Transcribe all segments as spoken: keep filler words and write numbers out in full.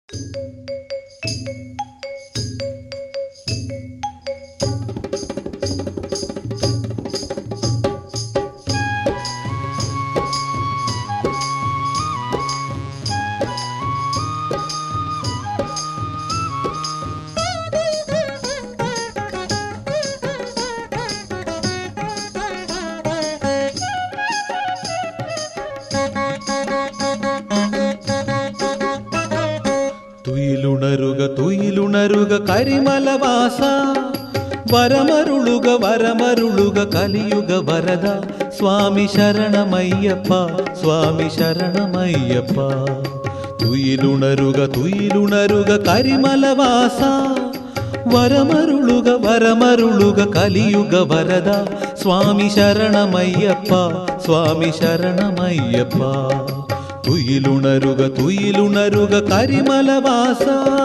തുയിലുണരുക തുയിലുണരുക കരിമലവാസ, വരമരുളുക വരമരുളുക കലിയുഗ വരദ. സ്വാമി ശരണമയ്യപ്പ, സ്വാമി ശരണമയ്യപ്പ. തുയിലുണരുക തുയിലുണരുക കരിമലവാസ, വരമരുളുക വരമരുളുക കലിയുഗ വരദ. സ്വാമി ശരണമയ്യപ്പ, സ്വാമി ശരണമയ്യപ്പ. തുയിലുണരുക തുയിലുണരുക കരിമലവാസ.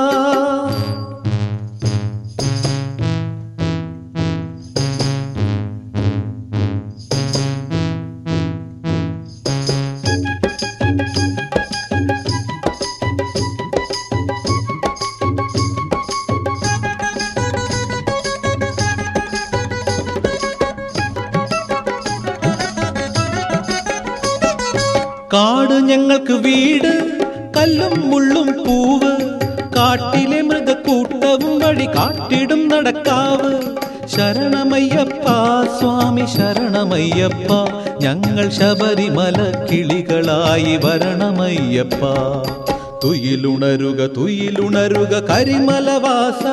കാട് ഞങ്ങൾക്ക് വീട്, കല്ലും മുള്ളും പൂവ്, കാട്ടിലെ മൃഗക്കൂട്ടവും വഴി കാട്ടിടും നടക്കാവ്. ശരണമയ്യപ്പ, സ്വാമി ശരണമയ്യപ്പ. ഞങ്ങൾ ശബരിമല കിളികളായി വരണമയ്യപ്പ. തുയിലുണരുക തുയിലുണരുക കരിമലവാസ.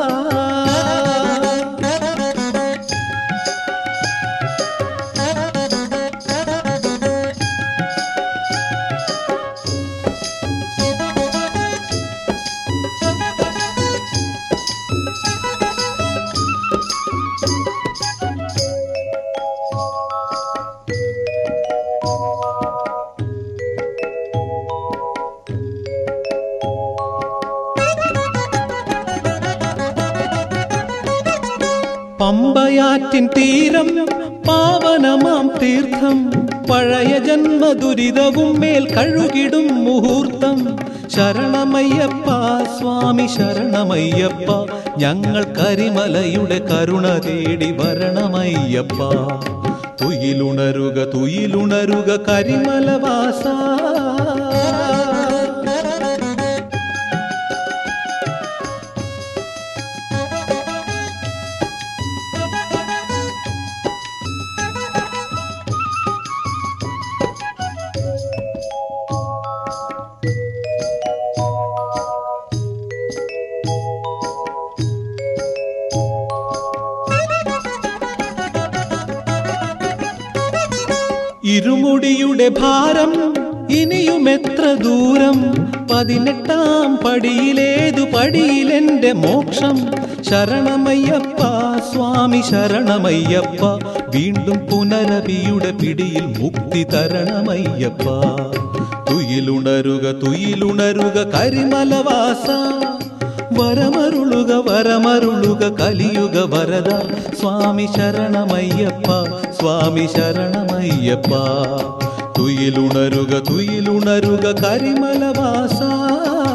പമ്പയാറ്റിൻ തീരം പാവനമാം തീർത്ഥം, പഴയ ജന്മദുരിതവും മേൽ കഴുകിടും മുഹൂർത്തം. ശരണമയ്യപ്പ, സ്വാമി ശരണമയ്യപ്പ. ഞങ്ങൾ കരിമലയുടെ കരുണ തേടി വരണമയ്യപ്പ. തുയിലുണരുക തുയിലുണരുക കരിമലവാസ. ഇരുമുടിയുടെ ഭാരം ഇനിയും എത്ര ദൂരം, പതിനെട്ടാം പടിയിലേതു പടിയിലെന്റെ മോക്ഷം. ശരണമയ്യപ്പ, സ്വാമി ശരണമയ്യപ്പ. വീണ്ടും പുനരവിയുടെ പിടിയിൽ മുക്തി തരണമയ്യപ്പ. തുയിലുണരുക തുയിലുണരുക കരിമലവാസ, വരമരുളുക വരമരുളുക കലിയുഗ വരദ. സ്വാമി ശരണമയ്യപ്പ, സ്വാമി ശരണമയ്യപ്പ. തുയിലുണരുക തുയിലുണരുക കരിമലവാസ.